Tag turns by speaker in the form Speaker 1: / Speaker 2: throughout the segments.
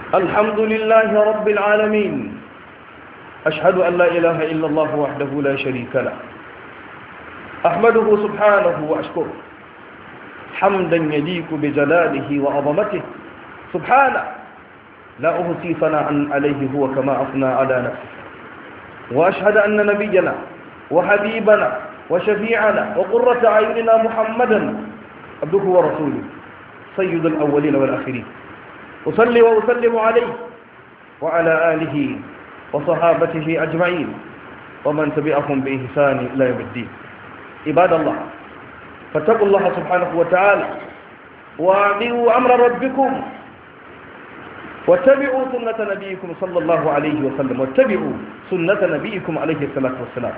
Speaker 1: الحمد لله رب العالمين. أشهد أن لا إله إلا الله وحده لا شريك له. أحمده سبحانه وأشكره حمدا يليق بجلاله وعظمته سبحانه، لا أحصي ثناء عليه هو كما أثنى على نفسه. وأشهد أن نبينا وحبيبنا وشفيعنا وقرة أعيننا محمدا عبده ورسوله سيد الأولين والآخرين. أصلي وأسلم عليه وعلى آله وصحابته أجمعين ومن تبعهم بإحسان إلى يوم الدين. عباد الله، فاتقوا الله سبحانه وتعالى وأطيعوا أمر ربكم واتبعوا سنة نبيكم صلى الله عليه وسلم، واتبعوا سنة نبيكم عليه الصلاة والسلام.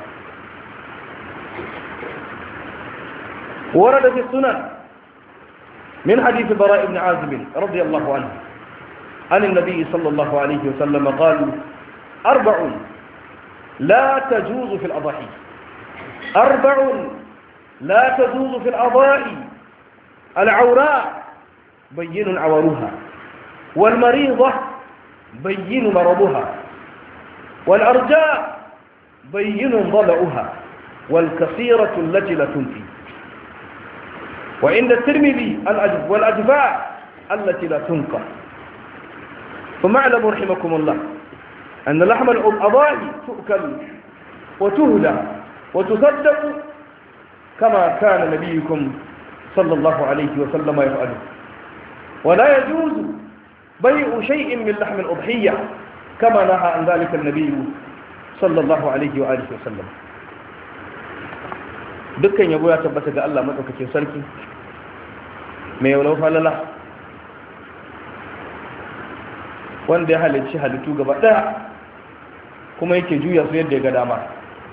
Speaker 1: ورد في السنن من حديث براء بن عازب رضي الله عنه عن النبي صلى الله عليه وسلم قال: 4 لا تجوز في الأضاحي، 4 لا تجوز في الأضاحي: العوراء بين عورها، والمريضة بين مرضها، والأرجاء بين ضلعها، والكثيرة التي لا تنفي. وعند الترمذي والأجفاء التي لا تنقى. ثم اعلموا رحمكم الله أن لحم الأضاحي تؤكل وتهدى وتصدق كما كان نبيكم صلى الله عليه وسلم يفعله. ولا يجوز بيع شيء من لحم الأضحية كما نهى عن ذلك النبي صلى الله عليه وآله وسلم. dukkan yabo ya tabbata ga Allah madaukakin sarki mai yawlau falala, wanda ya halicci halittu gaba daya kuma yake juya su yadda ya ga dama.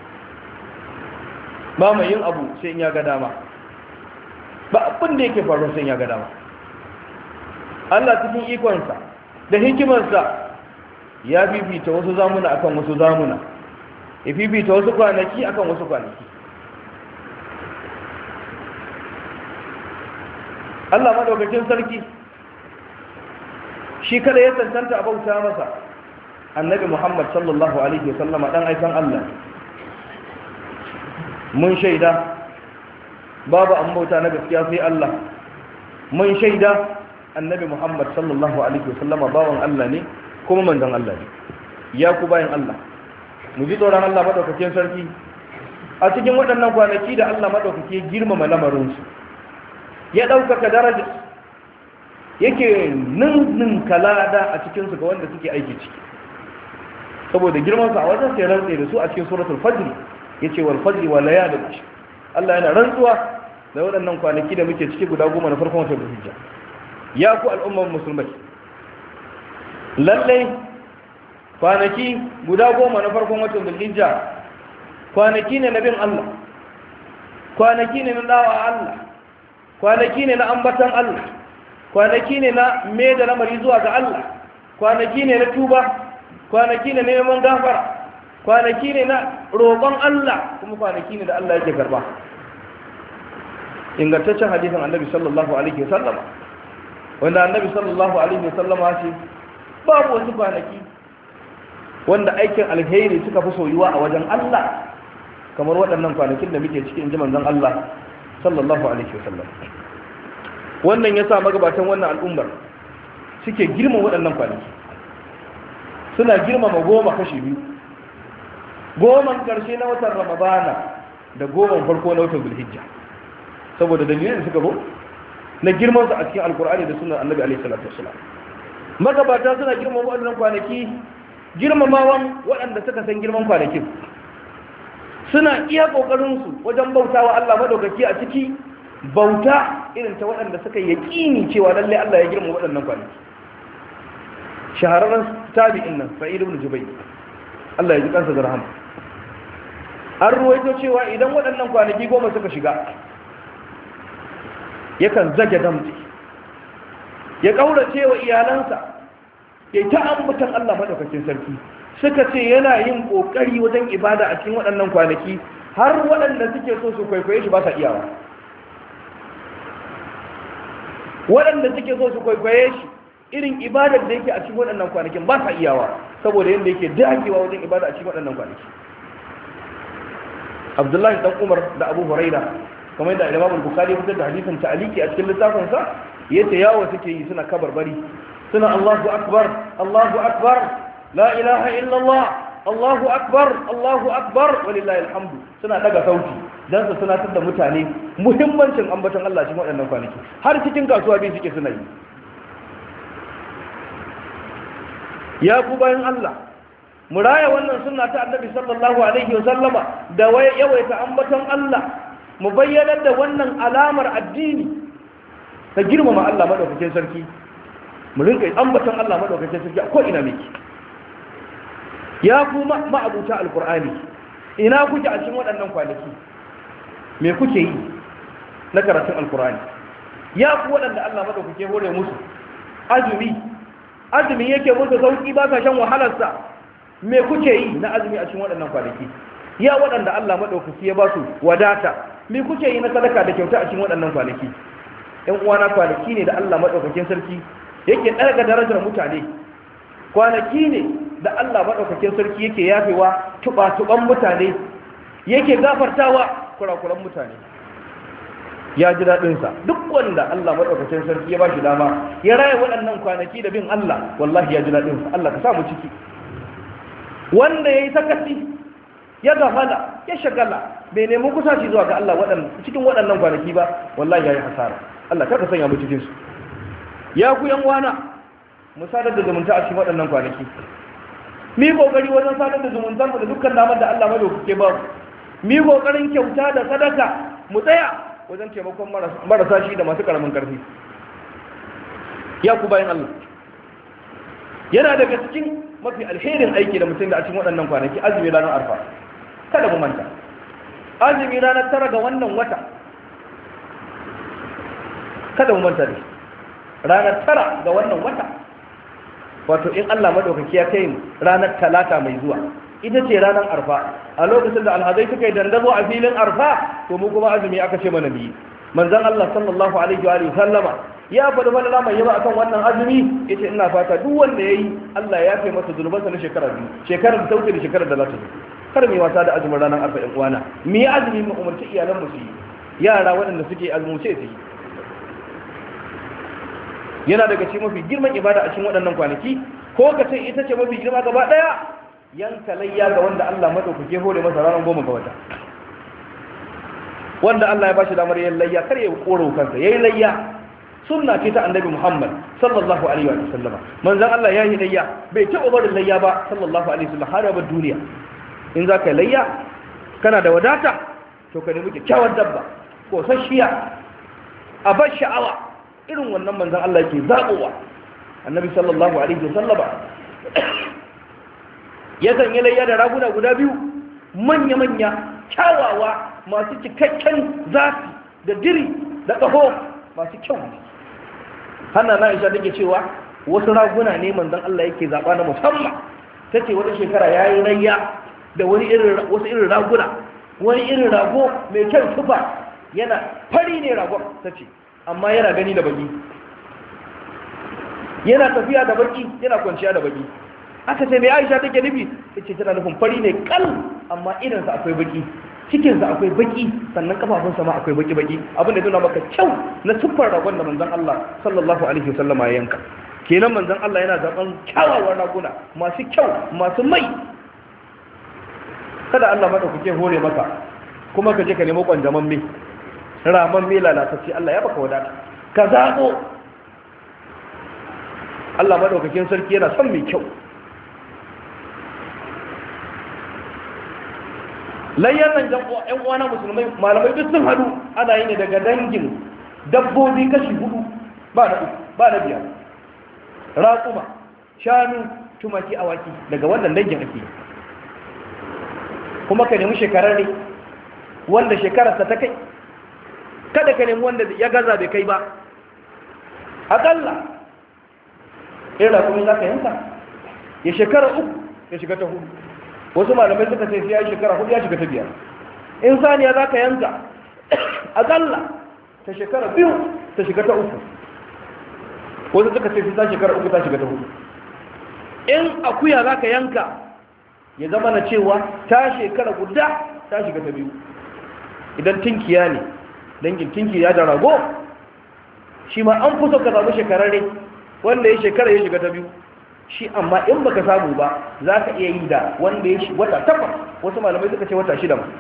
Speaker 1: Ba mai yin abu sai in ya ga dama, ba abin da yake faruwa sai in ya ga dama. Allah cikin ikonsa da hikimarsa ya fifita wasu zamuna akan wasu zamuna, ya fifita wasu kwanaki akan wasu kwanaki. Allah madaukakin sarki shi kada ya tantanta a bauta masa. Annabi Muhammad sallallahu alaihi wasallama dan aikan Allah. Mun shaida babu an bauta na gaskiya sai Allah. Mun shaida Annabi Muhammad sallallahu alaihi wasallama bawan Allah ne kuma manzon Allah ne. Ya ku bayin Allah, mu ji tsoron Allah madaukakin sarki a cikin waɗannan kwanaki da Allah madaukake girmama lamarin su, ya ɗaukaka daraja, yake ninnin kalada a cikinsu ga wanda suke aiki ciki. Saboda girmansu a wajen sai rantse da su a cikin suratul fajr, ya ce wal fajr wa layalin ashr. Allah yana rantsuwa da waɗannan kwanaki da muke ciki guda 10 na farkon watan Dhulhijja. Ya ku al'ummar musulmai, lallai kwanaki guda 10 na farkon watan Dhulhijja kwanaki ne na bin Allah, kwanaki ne na dawa Allah, kwanaki ne na ambatan Allah, kwanaki ne na mai da lamari zuwa ga Allah, kwanaki ne na tuba, kwanaki ne na neman gafara, kwanaki ne na roƙon Allah, kuma kwanaki ne da Allah yake karba. Ingantaccen hadisin Annabi sallallahu alaihi wasallam, wanda Annabi sallallahu alaihi wasallam ya ce babu wasu kwanaki wanda aikin alheri suka fi soyuwa a wajen Allah kamar waɗannan kwanakin da muke cikin jiman zan Allah sallallahu alaihi wasallam. Wannan yasa magabatan wannan al'ummar suke girmama waɗannan kwanaki, suna girmama 10 kashi 2, 10 karshe na watan Ramadana da 10 farko na watan Dhulhijja, saboda dalilin da suka zo na girman su a cikin Alkur'ani da sunnar Annabi alaihi salatu wasallam. Magabata suna girmama waɗannan kwanaki, girmamawan waɗanda suka san girman kwanakin, suna iya ƙoƙarinsu wajen bautawa Allah madaukaki a ciki, bauta irin ta waɗanda suka yaƙini cewa lalle Allah ya girma waɗannan kwanaki. Shahararren tabi'in nan Sa'id ibn Jubayr, Allah ya ji kansa da rahama, an ruwaito cewa idan waɗannan kwanaki 10 suka shiga, yakan zage damtse, ya ƙaurace wa iyalansa, ya ta ambatan Allah madaukakin sarki. Suka ce yana yin ƙoƙari wajen ibada a cikin waɗannan kwanaki, har waɗanda suke so su kwaikwaye shi ba sa iyawa. waɗanda suke so su kwaikwaye shi irin ibadar da yake a cikin waɗannan kwanakin ba sa iyawa saboda yadda yake dagewa wajen ibada a cikin waɗannan kwanaki. Abdullahi dan Umar da Abu Huraira kamar da Imam Bukhari fitar da hadisin ta'aliki a cikin littafin sa yace yawo suke yi suna kabarbari suna Allahu akbar Allahu akbar la ilaha illa Allah Allahu akbar Allahu akbar walillahi alhamdu suna daga sauti dan su tunatar da mutane muhimmancin ambaton Allah cikin waɗannan kwanaki har cikin kasuwa bi suke suna yi. Ya ku bayan Allah mu raya wannan sunna ta Annabi sallallahu alaihi wa sallama da yawaita ambaton Allah mu bayyana da wannan alamar addini ta girmama Allah madaukakin sarki mu rinka ambaton Allah madaukakin sarki a ko ina miki. Ya ku ma'abuta alqur'ani ina kuke a cikin waɗannan kwanaki me kuke yi na karatun alqur'ani? Ya ku waɗanda Allah madaukake hore musu azumi yake musu sauki ba ka shan wahalarsa me kuke yi na azumi a cikin waɗannan kwanaki? Ya waɗanda Allah maɗaukaki ya ba su wadata me kuke yi na sadaka da kyauta a cikin waɗannan kwanaki? ɗan uwana kwanaki ne da Allah maɗaukakin sarki yake ɗaga darajar mutane, kwanaki ne da Allah maɗaukakin sarki yake yafewa tuɓa-tuɓan mutane, yake gafartawa kurakuran mutane. Ya ji daɗinsa duk wanda Allah maɗaukakin sarki ya ba shi dama ya raya waɗannan kwanaki da bin Allah, wallahi ya ji daɗinsa. Allah ka samu ciki. Wanda ya yi sakaci ya gafala ya shagala bai nemi kusaci zuwa ga Allah cikin waɗannan kwanaki ba, wallahi ya yi hasara. Allah ka sanya mu cikin su. Ya ku yan wana mu sadar da zumunta a cikin waɗannan kwanaki. Mi kokari wajen sadar da zumunta da dukkan damar da Allah madaukake ba mu. Mi kokarin kyauta da sadaka mu tsaya wajen taimakon marasa shi da masu karamin karfi. Ya ku bayan Allah yana daga cikin mafi alherin aiki da mutum da a cikin waɗannan kwanaki azumi ranar arfa. Kada mu manta azumi ranar 9 ga wannan wata, kada mu manta da ranar 9 ga wannan wata, wato in Allah madaukaki ya kai mu ranar talata mai zuwa ita ce ranar arfa. A lokacin da alhazai suka yi dandazo a filin arfa, to mu kuma azumi aka ce mana biyi. Manzon Allah sallallahu alaihi wa sallama ya faɗi wani lamar yaba akan wannan azumi, yace ina fata duk wanda yayi Allah ya kai masa zunubansa na shekara biyu, shekarar da ta wuce da shekarar da za ta zo. Kar mu yi wasa da azumin ranar arfa ɗan uwana, mu yi azumi mu umarci iyalan mu su yi, yara waɗanda suke azumce su yi. Yana daga cikin mafi girman ibada a cikin waɗannan kwanaki, ko ka ce ita ce mafi girma gaba ɗaya, yanka layya ga wanda Allah madaukake hore masa ranar 10 ga wata. Wanda Allah ya bashi damar yin layya kar ya koro kansa, yayi layya. Sunna ce ta Annabi Muhammad sallallahu alaihi wa sallama. Manzon Allah ya yi layya, bai taɓa barin layya ba sallallahu alaihi wa sallam har ba duniya. In za ka layya kana da wadata to ka nemi kyakkyawar dabba ko sashiya a bar sha'awa irin wannan manzon Allah yake zabowa. Annabi sallallahu alaihi wa sallama ya sanya layya da raguna guda biyu manya-manya kyawawa masu cikakken zafi da diri da ƙaho masu kyau. Hanna na Aisha take cewa wasu raguna ne manzon Allah yake zaba na musamman. Tace wata shekara yayi layya da wasu irin raguna, wani irin rago mai kyan tufa, yana fari ne ragon tace, amma yana gani da baki, yana tafiya da baki, yana kwanciya da baki. Aka ce mai Aisha take nufi? Tace tana nufin fari ne kal, amma idansa akwai baki, cikinsa akwai baki, sannan kafafunsa ma akwai baki-baki, abin da nuna maka kyau na siffar ragon da manzon Allah sallallahu alaihi wasallama ya yanka. Kenan manzon Allah yana zaben kyawawan raguna masu kyau, masu mai. Kada Allah madaukake hore maka kuma ka je ka nemo kwanjaman me, raman me lalatacce, Allah ya baka wadata ka zabo. Allah madaukakin sarki yana son mai kyau. Layyan nan ƴan uwana musulmai, malamai duk sun hadu ana yi ne daga dangin dabbobi kashi 4 ba na 5, raƙuma, shanu, tumaki, awaki, daga wannan dangin ake. Kuma ka nemi shekarar ne wanda shekararsa ta kai, kada ka nemi wanda ya gaza bai kai ba. Akalla irin raƙumin za ka yanka ya shekara 3 ya shiga ta 4, wasu malamai suka ce sai ya shekara 4 ya shiga ta 5. In saniya za ka yanka akalla ta shekara 2 ta shiga ta 3. wasu suka ce ta shekara 3 ta shiga ta 4. in akuya za ka yanka ya zama na cewa ta shekara guda ta shiga ta 2. idan tinkiya ne dangin tinkiya da rago shi ma an fi so ka samu shekararre wanda ya shekara ya shiga ta 2 shi, amma in baka samu ba za ka iya yi da wanda ya shi wata 8, wasu malamai suka ce wata 6 ma.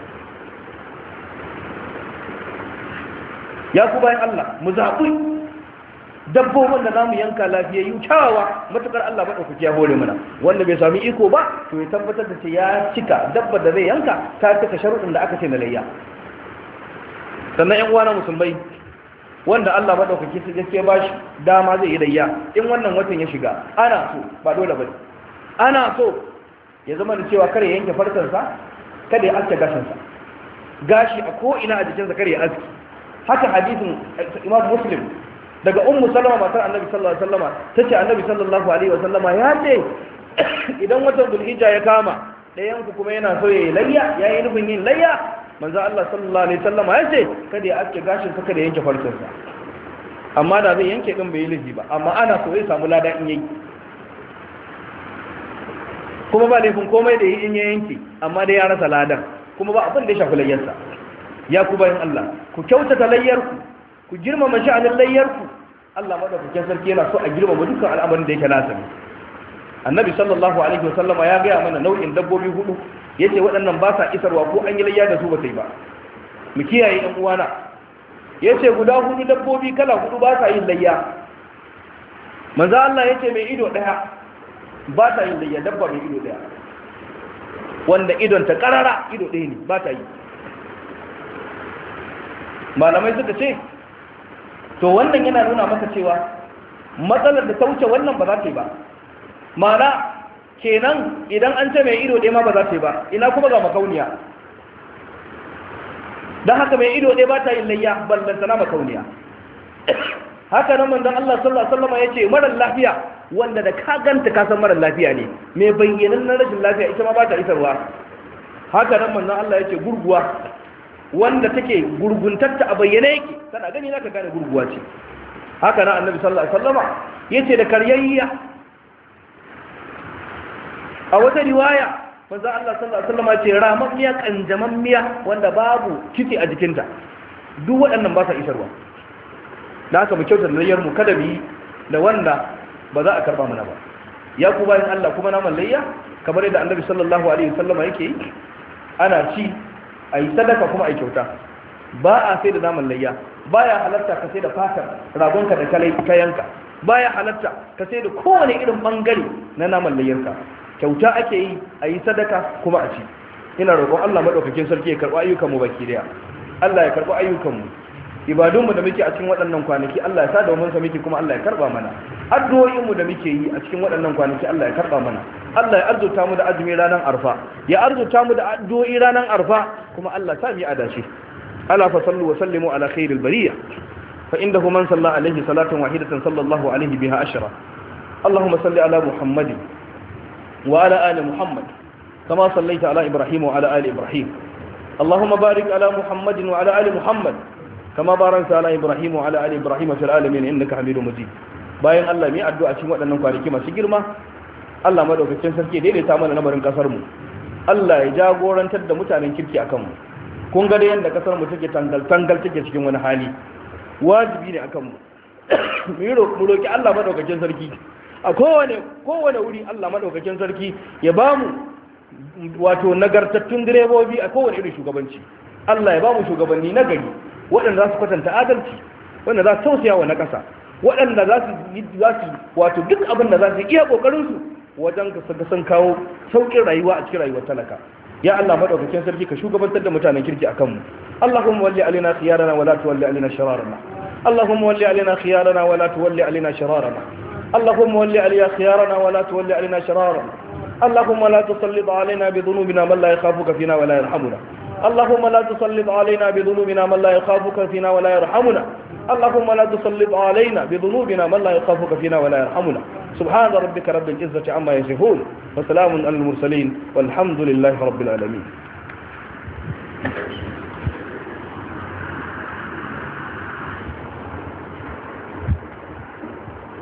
Speaker 1: ya ku bayan Allah mu zaɓi dabbobin da za mu yanka lafiyayyu kyawawa matuƙar Allah maɗaukaki ya hore mana. wanda bai sami iko ba to ya tabbatar da ce ya cika dabbar da zai yanka ta cika sharuɗin da aka ce na layya. sannan yan uwa na musulmai wanda Allah maɗaukaki su gaske ba shi dama zai yi layya in wannan watan ya shiga ana so ba dole ba ana so ya zama da cewa kare yanke farkarsa kada ya aske gashinsa gashi a ko'ina a jikinsa kare ya aske. haka hadisin Imam Muslim daga Ummu Salama matar Annabi sallallahu alaihi wasallama tace Annabi sallallahu alaihi wasallama ya ce idan watan Dhulhijja ya kama dayan ku kuma yana so yayi layya yayi nufin yin layya manzo Allah sallallahu alaihi wasallama ya ce kada ya aske gashin sa kada yanke farcensa. amma da zai yanke din bai laifi ba, amma ana so ya samu lada in yayi kuma ba laifin komai da yi in ya yanke, amma dai ya rasa ladan kuma ba abin da ya shafi layyarsa. ya ku bayan Allah ku kyautata layyarku, ku girmama sha'anin layyarku. Allah madaukakin sarki yana so a girmama dukkan al'amarin da yake nasa ne. Annabi sallallahu alaihi wasallama ya gaya mana nau'in dabbobi 4 yace waɗannan ba sa isarwa ko an yi layya da su ba sai ba. mu kiyaye ɗan uwana. yace guda 4 dabbobi kala 4 ba sa yin layya. manzo Allah yace mai ido daya ba ta yin layya, dabba mai ido daya wanda idon ta karara ido ɗaya ne ba ta yi. malamai suka ce to wannan yana nuna maka cewa matsalar da ta wuce wannan ba za ta yi ba. mana kenan idan an ce mai ido ɗaya ma ba za ta yi ba, ina kuma ga makauniya. don haka mai ido ɗaya ba ta yin layya ballantana makauniya. haka nan manzon Allah sallallahu alaihi wasallam yace marar lafiya wanda da ka ganta ka san marar lafiya ne, mai bayyanan na rashin lafiya ita ma ba ta isarwa. haka nan manzon Allah yace gurguwa wanda take gurguntarta a bayyane yake, tana gani zaka gane gurguwa ce. haka nan annabi sallallahu alaihi wasallama yace da karyayya. a wata riwaya manzo Allah sallallahu alaihi wasallama ce ramammiya kanjamammiya wanda babu kitse a jikinta. duk waɗannan ba sa isarwa. da haka mu kyautar layyar mu kada bi da wanda ba za a karba mana ba. ya ku bayan Allah kuma naman layya kamar yadda annabi sallallahu alaihi wasallama yake yi, ana ci a yi sadaka kuma a yi kyauta. ba a sai da naman layya, baya halatta ka sai da fatar ragonka da ka yanka, baya halatta ka sai da kowane irin bangare na naman layyarka. kyauta ake yi a yi sadaka kuma a ci. ina roƙon Allah madaukakin sarki ya karɓi ayyukanmu baki daya. Allah ya karɓi ayyukanmu, ibadunmu da muke a cikin waɗannan kwanaki Allah ya sa da mun sa muke kuma Allah ya karɓa mana. addu'o'inmu da muke yi a cikin waɗannan kwanaki Allah ya karɓa mana. Allah ya arzuta mu da azumi ranar arfa, ya arzuta mu da addu'o'i ranar arfa, kuma Allah ta mi adashi. ala fa sallu wa sallimu ala khairil bariyah fa innahu man salla alaihi salatan wahidatan sallallahu alaihi biha ashra. Allahumma salli ala Muhammadin wa ala ali Muhammad kama sallaita ala Ibrahim wa ala ali Ibrahim. Allahumma barik ala Muhammadin wa ala ali Muhammad kama barakta ala Ibrahim wa ala ali Ibrahim fil alamin innaka Hamidum Majid. bayan Allah mai addu'a cikin waɗannan kwanaki masu girma. Allah madaukakin sarki daidaita mana lamarin kasar mu. Allah ya jagorantar da mutanen kirki akan mu. kun ga da yanda kasar mu take tangal take cikin wani hali. wajibi ne akan mu mu roki Allah madaukakin sarki a kowane wuri. Allah madaukakin sarki ya bamu wato nagartattun direbobi a kowane irin shugabanci. Allah ya bamu shugabanni na gari waɗanda za su kwatanta adalci, waɗanda za su tausaya wa na ƙasa, waɗanda za su wato duk abin da za su iya ƙoƙarinsu wajen ga sun kawo sauƙin rayuwa a cikin rayuwar talaka. ya Allah madaukakin sarki ka shugabantar da mutanen kirki a kanmu. Allahumma walli alaina khiyarana wa la tuwalli alaina shararana. Allahumma walli alaina khiyarana wa la tuwalli alaina shararana. Allahumma walli alaina khiyarana wa la tuwalli alaina shararana. Allahumma la tusallit alaina bi dhunubina man la yakhafuka fina wa la yarhamuna. اللهم لا تسلط علينا بذنوبنا من لا يخافك فينا ولا يرحمنا. اللهم لا تسلط علينا بذنوبنا من لا يخافك فينا ولا يرحمنا. سبحان ربك رب العزة عما يصفون وسلام على المرسلين والحمد لله رب العالمين.